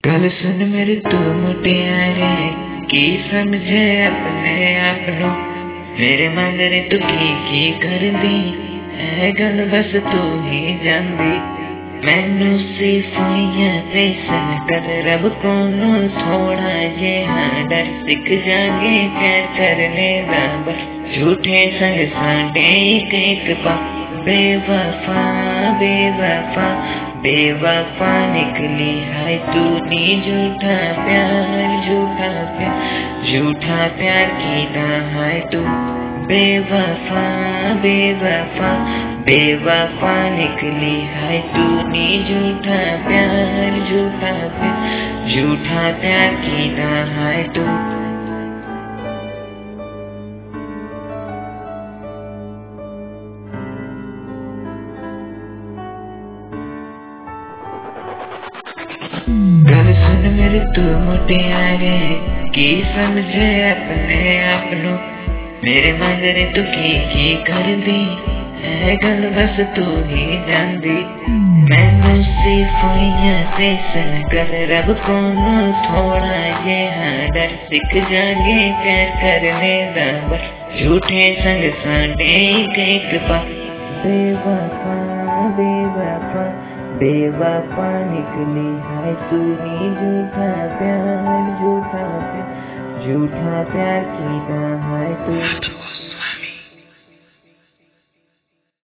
गल सुन मेरी तू मुटियारे की समझे अपने आप नु मेरे मगरे तू की कर दी है गल बस तू ही जानदी मैनू सिर्फ पेशन कर रब को थोड़ा जे डर सीख जागे प्यार करने दा बस झूठे संग साडे एक पा बेवफा बेवफा बेवफा निकली है तू नी झूठा प्यार झूठा प्यार कीता है तू बेवफा बेवफा बेवफा निकली है तू नी झूठा प्यार झूठा प्यार कीता है तू। गल सुन मेरी तू मुटियारे की समझे अपने आप नु मेरे मगरे तू की कर दी है गल बस तू ही जानदी मैनू सिर्फ पेशन कर रब को थोड़ा जे डर सीख जागे प्यार करने दा बस झूठे संग साडे एक पा बेवफा बेवफा बेवफा निकली है तू नी झूठा प्यार कीता है तू।